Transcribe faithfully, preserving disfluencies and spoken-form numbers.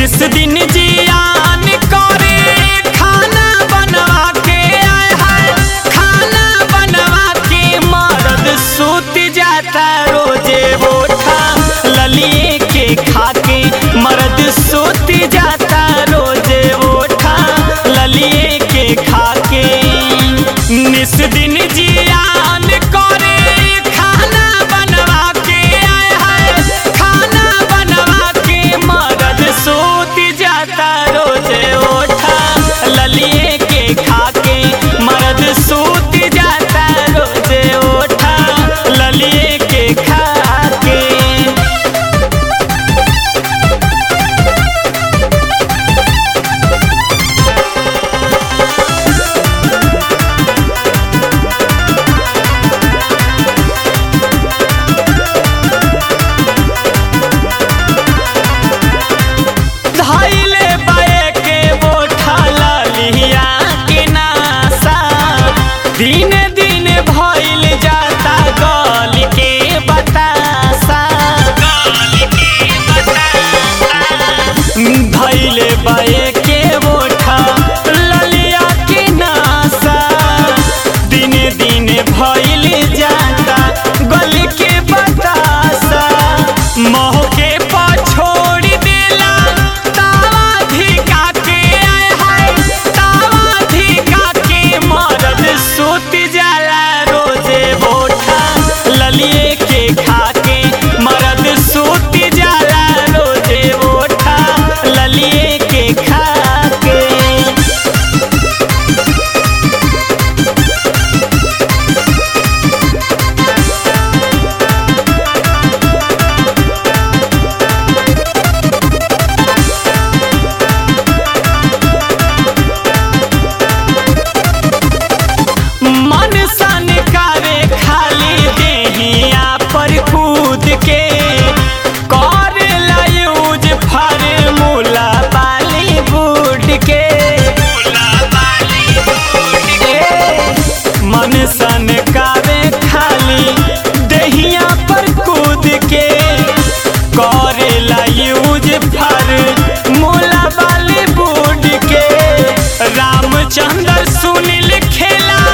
निस दिन जियान करे खाना बनवा के आए है खाना बनवा के मर्द सूत जाता रोजे बोठा ललिए के खाके मर्द सूत जाता रोजे बोठा ललिए के खाके निस दिन जियान करे खाना बनवा के आए है खाना बनवा के मर्द सूत जाता रोजे ओठा ललिए के खाके मर्द सूत जाता रोजे ओठा ललिए के खाके। धइले बाए के बोठा ललिया के नासा दिन दिन भइल जाता गल के बतासा धइले बाए के बोठा ललिया के नासा दिन दिन भइल जाता गल के बतासा मोह के पछोड़ देला तावा धिका के आए है तावा धिका के मर्द सूत जाला रोजे बोठा ललिए के खाके मर्द सूत जाला रोजे बोठा ललिए के खाके। मन सन करे खाली देहिया पर कूद के कर यूज फार्मूला बॉलीवुड के मन सन करे खाली देहिया पर कूद के कर यूज फार्मूला बॉलीवुड के रामचंद्र सुनील खेला